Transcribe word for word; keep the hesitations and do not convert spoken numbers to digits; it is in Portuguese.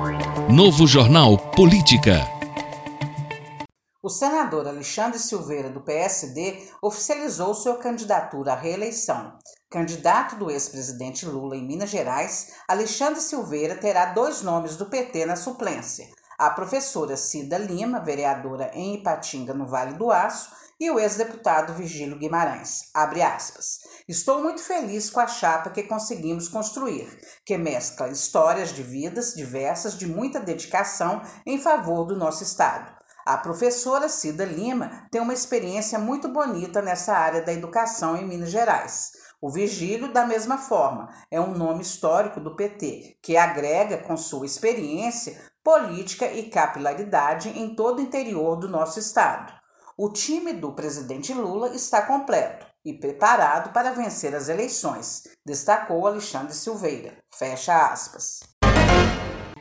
Novo Jornal Política. O senador Alexandre Silveira, do P S D, oficializou sua candidatura à reeleição. Candidato do ex-presidente Lula em Minas Gerais, Alexandre Silveira terá dois nomes do P T na suplência: a professora Cida Lima, vereadora em Ipatinga, no Vale do Aço, e o ex-deputado Virgílio Guimarães. Abre aspas. Estou muito feliz com a chapa que conseguimos construir, que mescla histórias de vidas diversas de muita dedicação em favor do nosso estado. A professora Cida Lima tem uma experiência muito bonita nessa área da educação em Minas Gerais. O Virgílio, da mesma forma, é um nome histórico do P T, que agrega com sua experiência política e capilaridade em todo o interior do nosso estado. O time do presidente Lula está completo e preparado para vencer as eleições, destacou Alexandre Silveira. Fecha aspas.